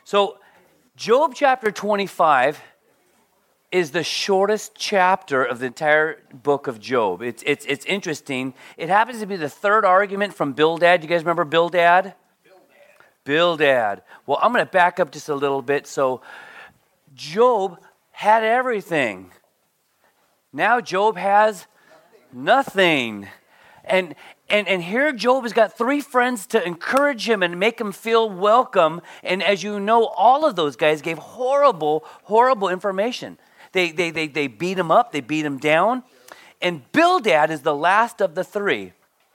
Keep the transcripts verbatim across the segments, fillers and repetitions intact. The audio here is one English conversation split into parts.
So, Job chapter twenty-five is the shortest chapter of the entire book of Job. It's it's it's interesting. It happens to be the third argument from Bildad. You guys remember Bildad? Bildad. Bildad. Well, I'm going to back up just a little bit. So, Job had everything. Now Job has nothing. And and and here Job has got three friends to encourage him and make him feel welcome. And as you know, all of those guys gave horrible, horrible information. They they they they beat him up, they beat him down. And Bildad is the last of the three.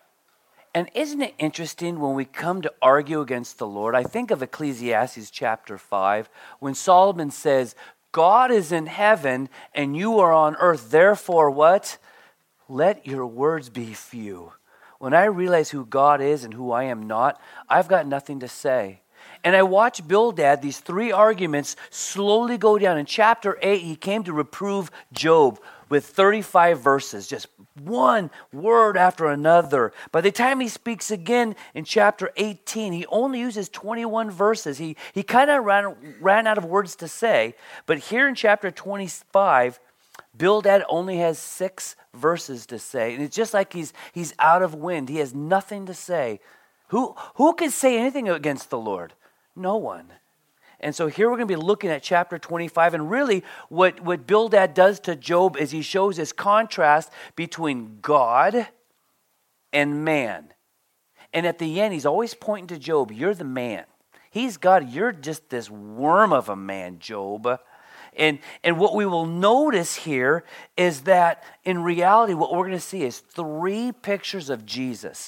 And isn't it interesting when we come to argue against the Lord? I think of Ecclesiastes chapter five, when Solomon says, God is in heaven and you are on earth. Therefore, what? Let your words be few. When I realize who God is and who I am not, I've got nothing to say. And I watch Bildad, these three arguments slowly go down. In chapter eight, he came to reprove Job with thirty-five verses, just one word after another. By the time he speaks again in chapter eighteen, he only uses twenty-one verses. He, he kind of ran, ran out of words to say. But here in chapter twenty-five, Bildad only has six verses to say. And it's just like he's he's out of wind. He has nothing to say. Who, who can say anything against the Lord? No one. And so here we're going to be looking at chapter twenty-five. And really what, what Bildad does to Job is he shows this contrast between God and man. And at the end, he's always pointing to Job. You're the man. He's God. You're just this worm of a man, Job. And, and what we will notice here is that in reality, what we're going to see is three pictures of Jesus.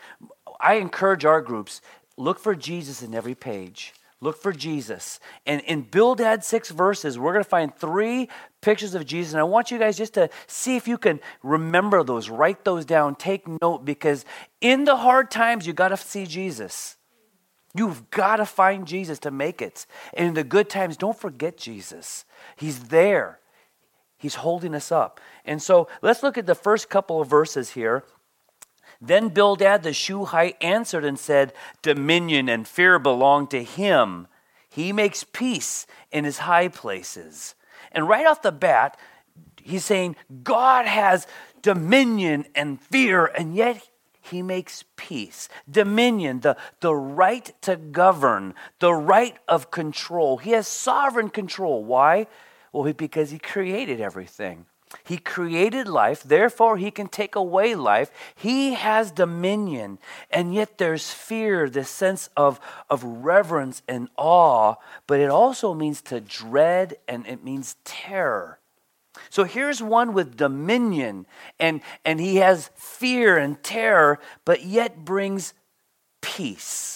I encourage our groups, look for Jesus in every page. Look for Jesus. And in Bildad's six verses, we're going to find three pictures of Jesus. And I want you guys just to see if you can remember those, write those down, take note, because in the hard times, you got to see Jesus. You've got to find Jesus to make it. And in the good times, don't forget Jesus. He's there. He's holding us up. And so let's look at the first couple of verses here. Then Bildad the Shuhite answered and said, dominion and fear belong to him. He makes peace in his high places. And right off the bat, he's saying God has dominion and fear, and yet he makes peace. Dominion, the, the right to govern, the right of control. He has sovereign control. Why? Well, because he created everything. He created life, therefore he can take away life. He has dominion, and yet there's fear, this sense of, of reverence and awe, but it also means to dread, and it means terror. So here's one with dominion, and, and he has fear and terror, but yet brings peace.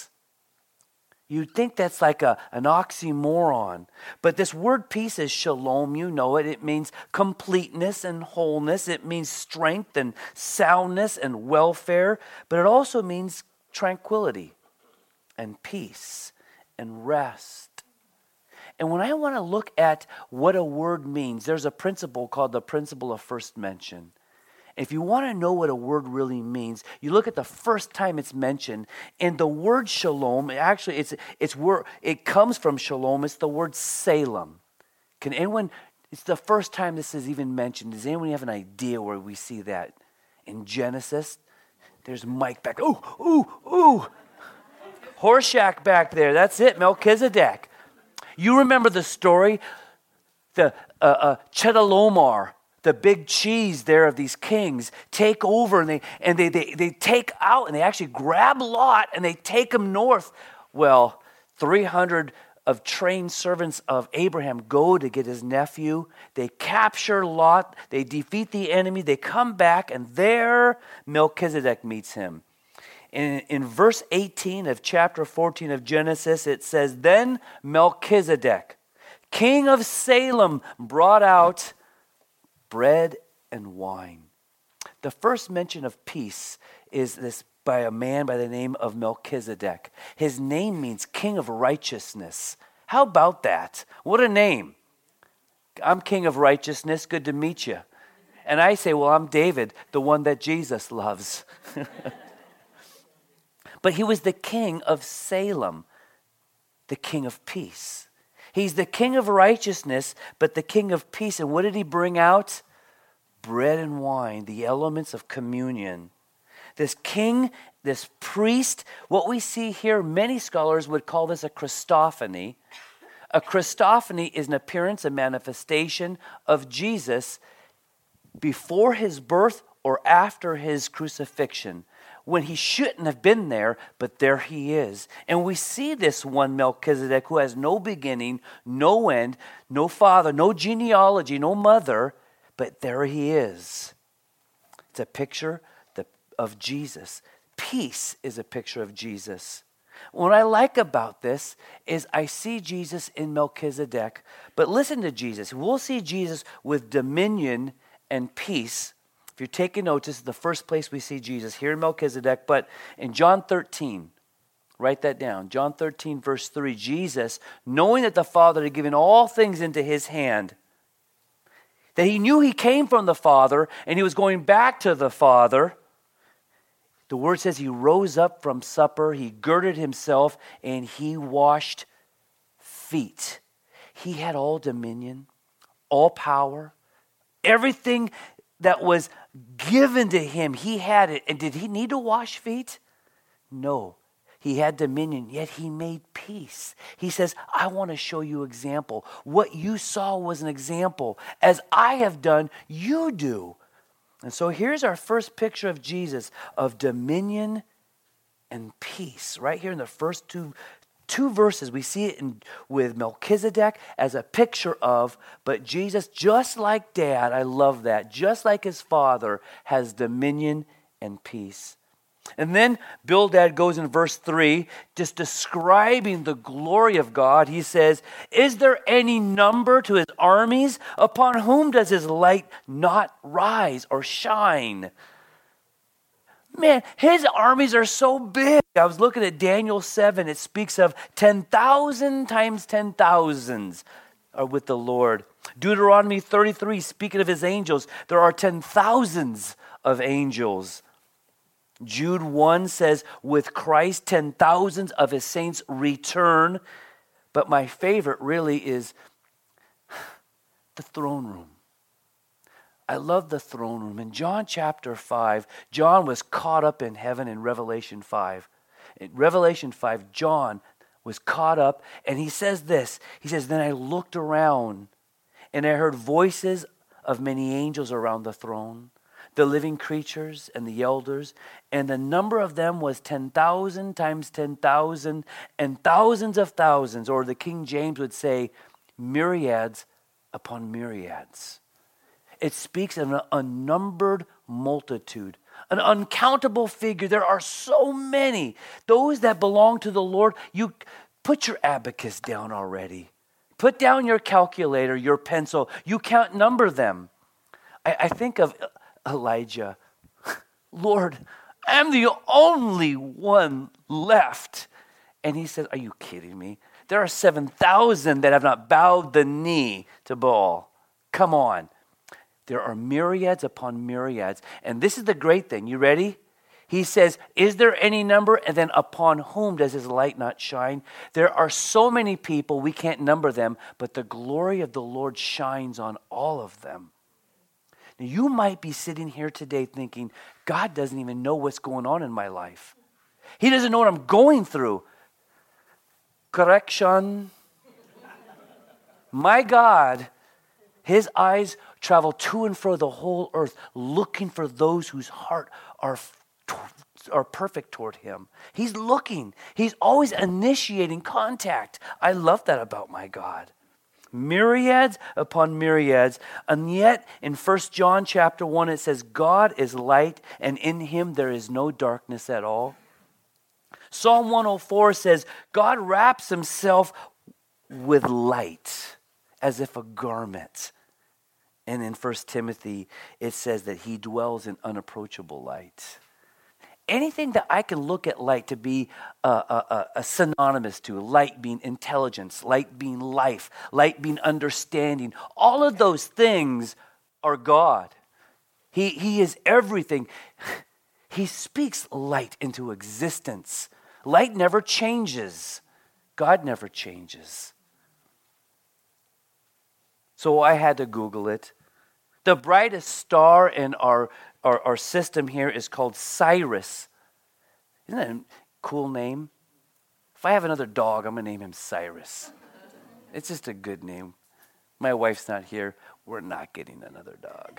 You'd think that's like a, an oxymoron. But this word peace is shalom, you know it. It means completeness and wholeness. It means strength and soundness and welfare. But it also means tranquility and peace and rest. And when I want to look at what a word means, there's a principle called the principle of first mention. If you want to know what a word really means, you look at the first time it's mentioned. And the word shalom, actually, it's it's word. It comes from shalom. It's the word Salem. Can anyone? It's the first time this is even mentioned. Does anyone have an idea where we see that? In Genesis, there's Mike back. Ooh, ooh, ooh. Horshack back there. That's it. Melchizedek. You remember the story, the uh, uh, Chedorlaomer. The big cheese there of these kings take over, and they and they, they they take out, and they actually grab Lot and they take him north. Well, three hundred of trained servants of Abraham go to get his nephew. They capture Lot. They defeat the enemy. They come back, and there Melchizedek meets him. In, in verse eighteen of chapter fourteen of Genesis, it says, then Melchizedek, king of Salem, brought out bread and wine. The first mention of peace is this by a man by the name of Melchizedek. His name means king of righteousness. How about that? What a name. I'm king of righteousness. Good to meet you. And I say, well, I'm David, the one that Jesus loves. But he was the king of Salem. the King of peace. He's the King of righteousness, but the King of peace. And what did he bring out? Bread and wine, the elements of communion. This king, this priest, what we see here, many scholars would call this a Christophany. A Christophany is an appearance, a manifestation of Jesus before his birth or after his crucifixion, when he shouldn't have been there, but there he is. And we see this one Melchizedek who has no beginning, no end, no father, no genealogy, no mother, but there he is. It's a picture of Jesus. Peace is a picture of Jesus. What I like about this is I see Jesus in Melchizedek, but listen to Jesus. We'll see Jesus with dominion and peace. If you're taking notes, this is the first place we see Jesus, here in Melchizedek. But in John thirteen, write that down. John thirteen, verse three, Jesus, knowing that the Father had given all things into his hand, that he knew he came from the Father and he was going back to the Father, the word says he rose up from supper, he girded himself, and he washed feet. He had all dominion, all power, everything that was given to him, he had it. And did he need to wash feet? No. He had dominion, yet he made peace. He says, I want to show you example. What you saw was an example. As I have done, you do. And so here's our first picture of Jesus, of dominion and peace. Right here in the first two Two verses, we see it in, with Melchizedek as a picture of, but Jesus, just like Dad, I love that, just like his Father, has dominion and peace. And then Bildad goes in verse three, just describing the glory of God. He says, is there any number to his armies? Upon whom does his light not rise or shine? Man, his armies are so big. I was looking at Daniel seven. It speaks of ten thousand times ten thousands are with the Lord. Deuteronomy thirty-three, speaking of his angels, there are ten thousands of angels. Jude one says, with Christ, ten thousands of his saints return. But my favorite really is the throne room. I love the throne room. In John chapter five, John was caught up in heaven in Revelation five. In Revelation five, John was caught up, and he says this. He says, then I looked around, and I heard voices of many angels around the throne, the living creatures and the elders, and the number of them was ten thousand times ten thousand, and thousands of thousands, or the King James would say, myriads upon myriads. It speaks of an unnumbered multitude, an uncountable figure. There are so many. Those that belong to the Lord, you put your abacus down already. Put down your calculator, your pencil. You can't number them. I, I think of Elijah. Lord, I'm the only one left. And he says, are you kidding me? There are seven thousand that have not bowed the knee to Baal. Come on. There are myriads upon myriads. And this is the great thing. You ready? He says, is there any number? And then upon whom does his light not shine? There are so many people, we can't number them, but the glory of the Lord shines on all of them. Now, you might be sitting here today thinking, God doesn't even know what's going on in my life. He doesn't know what I'm going through. Correction. My God, his eyes travel to and fro the whole earth, looking for those whose heart are, are perfect toward him. He's looking. He's always initiating contact. I love that about my God. Myriads upon myriads. And yet in First John chapter one, it says, God is light, and in him there is no darkness at all. Psalm one oh four says, God wraps himself with light as if a garment. And in First Timothy, it says that he dwells in unapproachable light. Anything that I can look at light to be a, a, a synonymous to, light being intelligence, light being life, light being understanding, all of those things are God. He, he is everything. He speaks light into existence. Light never changes. God never changes. So I had to Google it. The brightest star in our, our, our system here is called Sirius. Isn't that a cool name? If I have another dog, I'm going to name him Cyrus. It's just a good name. My wife's not here. We're not getting another dog.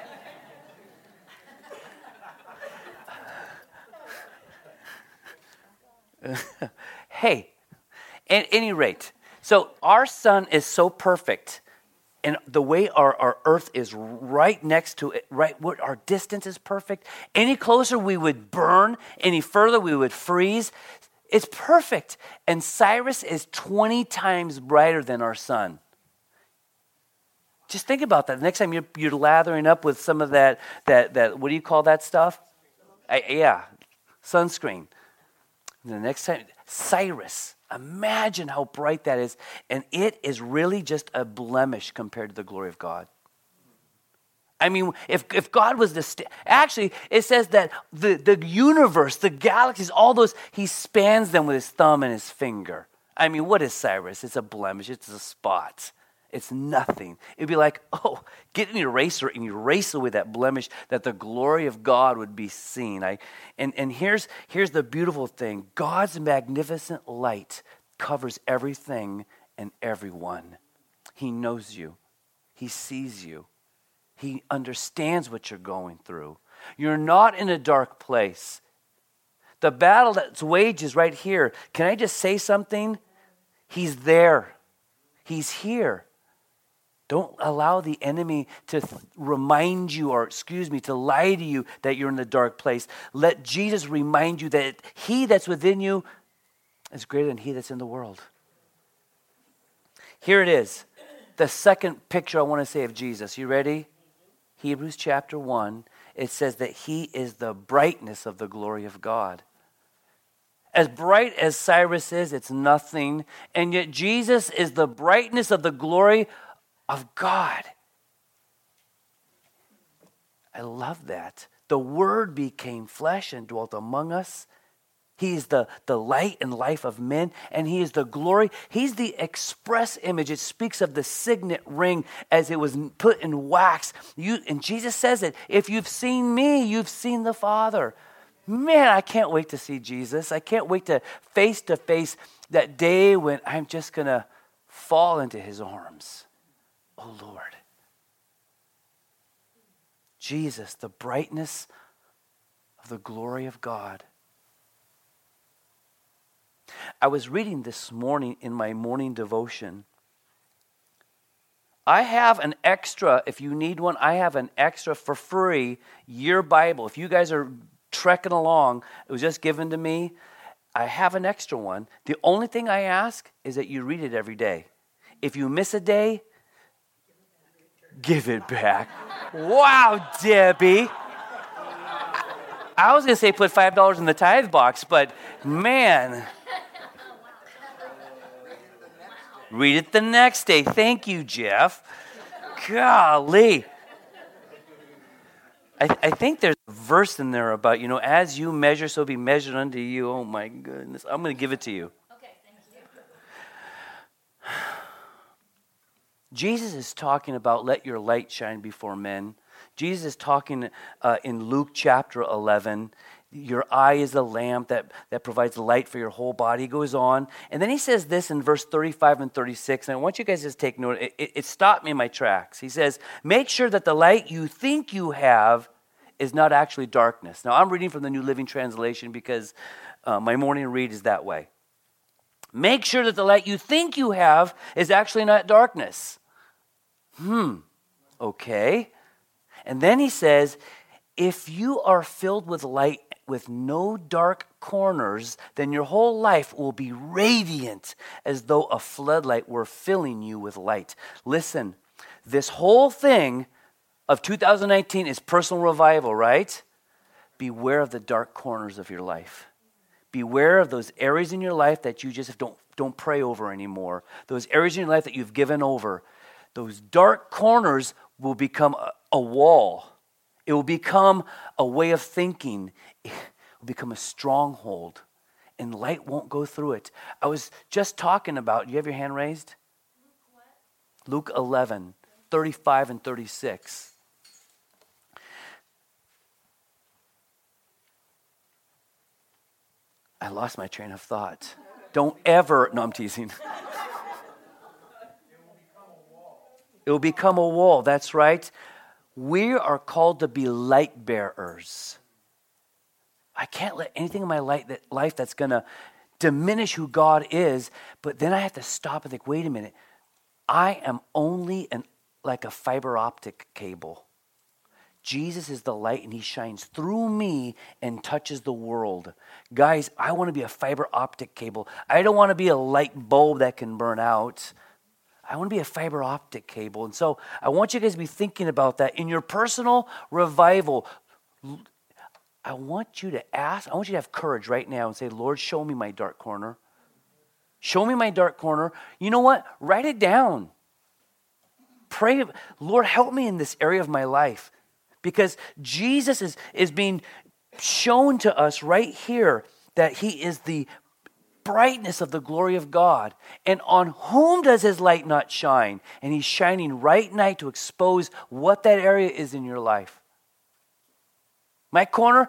Hey, at any rate, so our sun is so perfect, and the way our, our earth is right next to it, right, what our distance is perfect. Any closer we would burn, any further we would freeze. It's perfect. And Sirius is twenty times brighter than our sun. Just think about that. The next time you're, you're lathering up with some of that, that, that, what do you call that stuff? I, yeah, sunscreen. And the next time, Sirius. Imagine how bright that is. And it is really just a blemish compared to the glory of God. I mean, if, if God was the... St- Actually, it says that the, the universe, the galaxies, all those, he spans them with his thumb and his finger. I mean, what is Sirius? It's a blemish. It's a spot. It's nothing. It'd be like, oh, get an eraser and erase away that blemish, that the glory of God would be seen. I, and and here's, here's the beautiful thing. God's magnificent light covers everything and everyone. He knows you. He sees you. He understands what you're going through. You're not in a dark place. The battle that's waged is right here. Can I just say something? He's there. He's here. Don't allow the enemy to th- remind you, or excuse me, to lie to you that you're in the dark place. Let Jesus remind you that he that's within you is greater than he that's in the world. Here it is. The second picture I want to say of Jesus. You ready? Hebrews chapter one. It says that he is the brightness of the glory of God. As bright as Sirius is, it's nothing. And yet Jesus is the brightness of the glory of God. I love that. The Word became flesh and dwelt among us. He is the, the light and life of men, and he is the glory. He's the express image. It speaks of the signet ring as it was put in wax. You, and Jesus says it, if you've seen me, you've seen the Father. Man, I can't wait to see Jesus. I can't wait to face to face that day when I'm just going to fall into his arms. Oh, Lord. Jesus, the brightness of the glory of God. I was reading this morning in my morning devotion. I have an extra, if you need one, I have an extra for free year Bible. If you guys are trekking along, it was just given to me. I have an extra one. The only thing I ask is that you read it every day. If you miss a day, give it back. Wow, Debbie. I was going to say put five dollars in the tithe box, but man. Read it the next day. Thank you, Jeff. Golly. I, I think there's a verse in there about, you know, as you measure, so be measured unto you. Oh, my goodness. I'm going to give it to you. Okay, thank you. Jesus is talking about let your light shine before men. Jesus is talking uh, in Luke chapter eleven. Your eye is a lamp that, that provides light for your whole body. He goes on. And then he says this in verse thirty-five and thirty-six. And I want you guys to just take note. It, it, it stopped me in my tracks. He says, make sure that the light you think you have is not actually darkness. Now, I'm reading from the New Living Translation because uh, my morning read is that way. Make sure that the light you think you have is actually not darkness. Hmm. Okay. And then he says, if you are filled with light with no dark corners, then your whole life will be radiant as though a floodlight were filling you with light. Listen, this whole thing of two thousand nineteen is personal revival, right? Beware of the dark corners of your life. Beware of those areas in your life that you just don't, don't pray over anymore. Those areas in your life that you've given over. Those dark corners will become a, a wall. It will become a way of thinking. It will become a stronghold. and light won't go through it. I was just talking about, you have your hand raised? Luke eleven, thirty-five and thirty-six. I lost my train of thought. Don't ever, no, I'm teasing. It will become a wall, that's right. We are called to be light bearers. I can't let anything in my life, that, life that's going to diminish who God is, but then I have to stop and think, wait a minute. I am only an, like a fiber optic cable. Jesus is the light and he shines through me and touches the world. Guys, I want to be a fiber optic cable. I don't want to be a light bulb that can burn out. I want to be a fiber optic cable. And so I want you guys to be thinking about that in your personal revival. I want you to ask, I want you to have courage right now and say, Lord, show me my dark corner. Show me my dark corner. You know what? Write it down. Pray, Lord, help me in this area of my life. Because Jesus is, is being shown to us right here that he is the brightness of the glory of God. And on whom does his light not shine? And he's shining right now to expose what that area is in your life. My corner,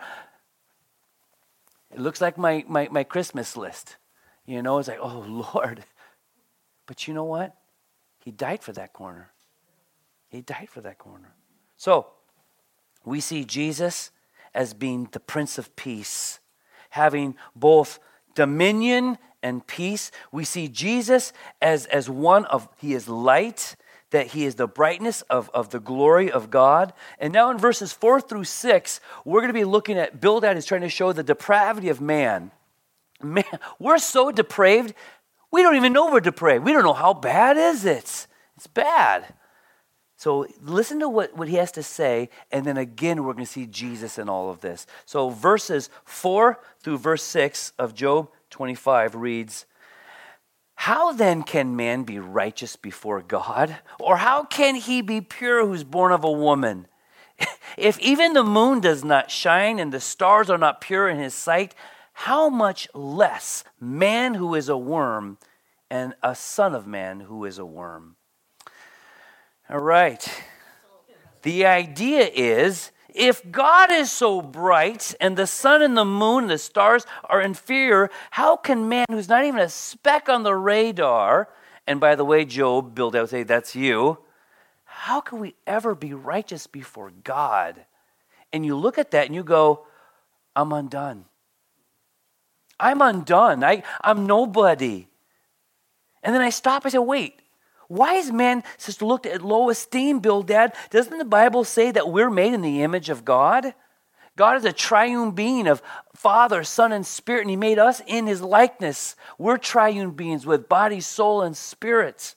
it looks like my, my, my Christmas list. You know, it's like, oh, Lord. But you know what? He died for that corner. He died for that corner. So, we see Jesus as being the Prince of Peace, having both dominion and peace. We see Jesus as, as one of, he is light, that he is the brightness of, of the glory of God. And now in verses four through six, we're going to be looking at, Bildad is trying to show the depravity of man. Man, we're so depraved, we don't even know we're depraved. We don't know how bad is it. It's bad. So listen to what, what he has to say, and then again we're going to see Jesus in all of this. So verses four through verse six of Job twenty-five reads, how then can man be righteous before God? Or how can he be pure who's born of a woman? If even the moon does not shine and the stars are not pure in his sight, how much less man who is a worm and a son of man who is a worm? All right. The idea is, if God is so bright and the sun and the moon and the stars are inferior, how can man who's not even a speck on the radar, and by the way, Job, Bildad would say, that's you, how can we ever be righteous before God? And you look at that and you go, I'm undone. I'm undone. I, I'm nobody. And then I stop, I say, wait. Why is man supposed to look at low esteem, Bildad? Doesn't the Bible say that we're made in the image of God? God is a triune being of Father, Son, and Spirit, and he made us in his likeness. We're triune beings with body, soul, and spirit.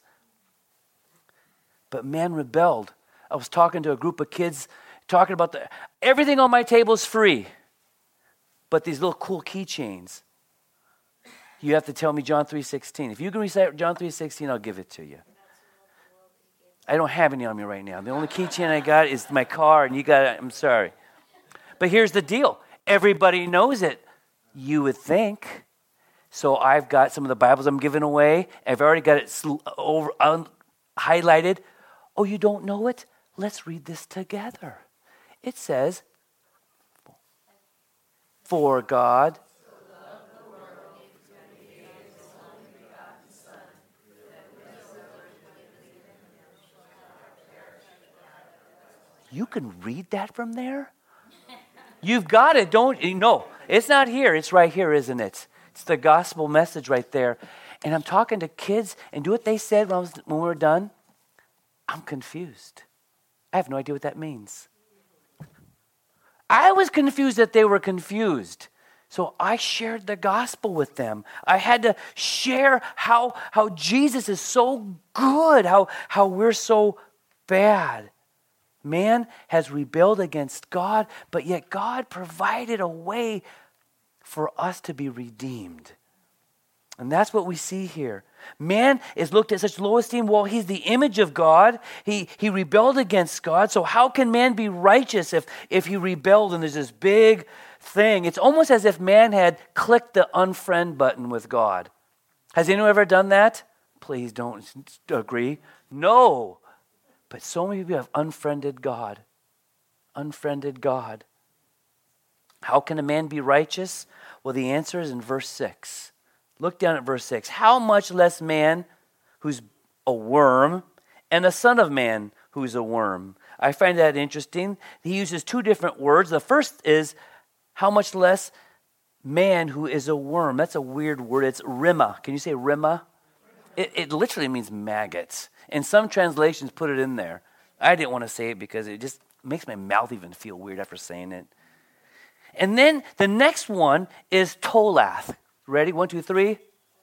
But man rebelled. I was talking to a group of kids, talking about the everything on my table is free, but these little cool keychains. You have to tell me John three sixteen. If you can recite John three sixteen, I'll give it to you. I don't have any on me right now. The only keychain I got is my car, and you got it. I'm sorry. But here's the deal. Everybody knows it. You would think. So I've got some of the Bibles I'm giving away. I've already got it over, um, highlighted. Oh, you don't know it? Let's read this together. It says, for God You can read that from there? You've got it, don't you? No, it's not here. It's right here, isn't it? It's the gospel message right there. And I'm talking to kids, and do what they said when, I was, when we were done. I'm confused. I have no idea what that means. I was confused that they were confused. So I shared the gospel with them. I had to share how, how Jesus is so good, how, how we're so bad. Man has rebelled against God, but yet God provided a way for us to be redeemed. And that's what we see here. Man is looked at such low esteem. Well, he's the image of God. He, he rebelled against God. So how can man be righteous if, if he rebelled? And there's this big thing. It's almost as if man had clicked the unfriend button with God. Has anyone ever done that? Please don't agree. No. But so many people have unfriended God. Unfriended God. How can a man be righteous? Well, the answer is in verse six. Look down at verse six. How much less man who's a worm and a son of man who's a worm? I find that interesting. He uses two different words. The first is how much less man who is a worm. That's a weird word. It's rima. Can you say rima? It, it literally means maggots. And some translations put it in there. I didn't want to say it because it just makes my mouth even feel weird after saying it. And then the next one is tolath. Ready? One, two, three.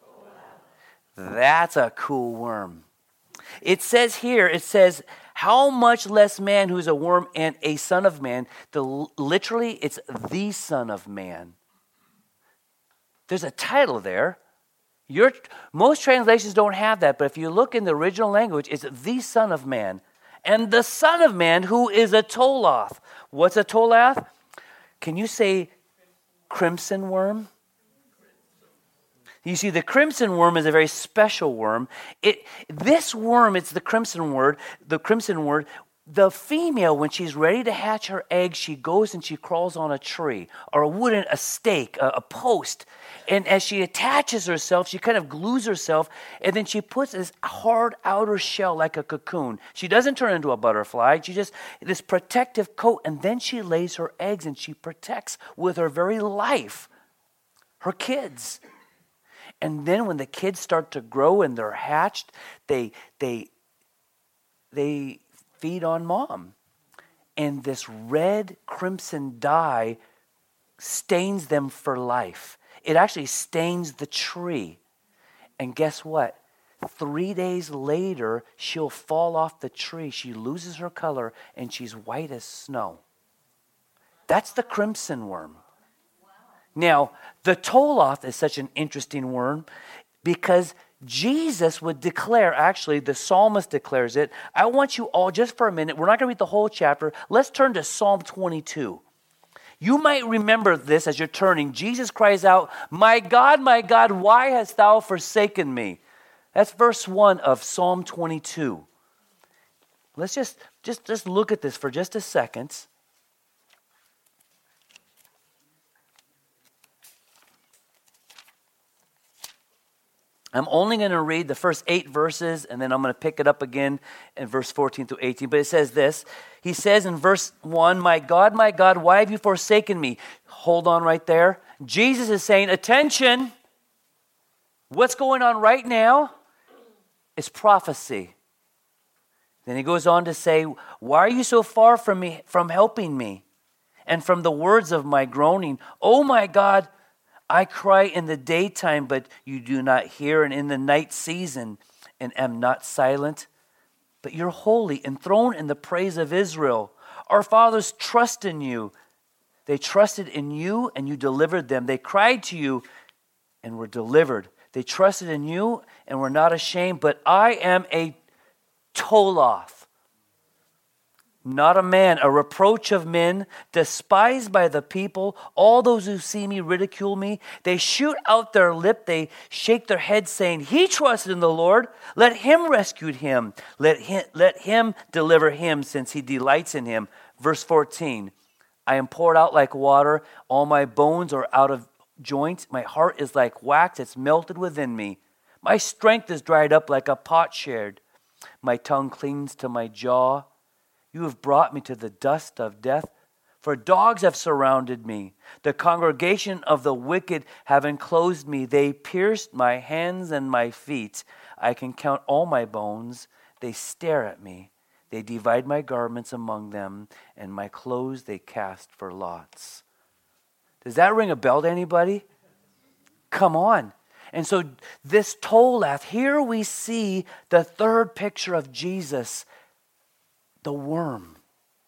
That's a cool worm. It says here, it says, how much less man who's a worm and a son of man. The, literally, it's the son of man. There's a title there. Your, most translations don't have that, but if you look in the original language, it's the son of man. And the son of man who is a tolath. What's a tolath? Can you say crimson worm? You see, the crimson worm is a very special worm. It, this worm, it's the crimson word, the crimson word. The female, when she's ready to hatch her eggs, she goes and she crawls on a tree or a wooden, a stake, a, a post. And as she attaches herself, she kind of glues herself, and then she puts this hard outer shell like a cocoon. She doesn't turn into a butterfly. She just, this protective coat, and then she lays her eggs and she protects with her very life her kids. And then when the kids start to grow and they're hatched, they they they feed on mom. And this red crimson dye stains them for life. It actually stains the tree. And guess what? Three days later, she'll fall off the tree. She loses her color and she's white as snow. That's the crimson worm. Now, the tolath is such an interesting worm because Jesus would declare, actually, the psalmist declares it. I want you all, just for a minute, we're not going to read the whole chapter. Let's turn to Psalm twenty-two. You might remember this as you're turning. Jesus cries out, "My God, my God, why hast thou forsaken me?" That's verse one of Psalm twenty-two. Let's just, just, just look at this for just a second. I'm only going to read the first eight verses, and then I'm going to pick it up again in verse fourteen through eighteen. But it says this. He says in verse one, "My God, my God, why have you forsaken me?" Hold on right there. Jesus is saying, attention. What's going on right now is prophecy. Then he goes on to say, "Why are you so far from me, from helping me, and from the words of my groaning? Oh my God, I cry in the daytime, but you do not hear, and in the night season, and am not silent. But you're holy, enthroned in the praise of Israel. Our fathers trust in you. They trusted in you, and you delivered them. They cried to you, and were delivered. They trusted in you, and were not ashamed. But I am a tolath, not a man, a reproach of men, despised by the people. All those who see me ridicule me. They shoot out their lip. They shake their head, saying, he trusted in the Lord. Let him rescue him. Let him, let him deliver him, since he delights in him." Verse fourteen, "I am poured out like water. All my bones are out of joint. My heart is like wax. It's melted within me. My strength is dried up like a potsherd. My tongue clings to my jaw. You have brought me to the dust of death, for dogs have surrounded me. The congregation of the wicked have enclosed me. They pierced my hands and my feet. I can count all my bones. They stare at me. They divide my garments among them, and my clothes they cast for lots." Does that ring a bell to anybody? Come on. And so this tolath, here we see the third picture of Jesus, the worm.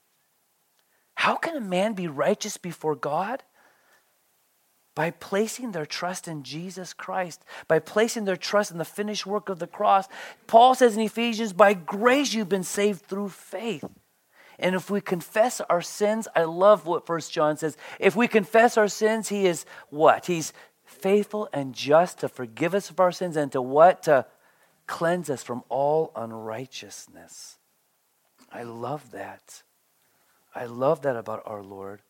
How can a man be righteous before God? By placing their trust in Jesus Christ, by placing their trust in the finished work of the cross. Paul says in Ephesians, by grace you've been saved through faith. And if we confess our sins, I love what First John says. If we confess our sins, he is what? He's faithful and just to forgive us of our sins and to what? To cleanse us from all unrighteousness. I love that. I love that about our Lord.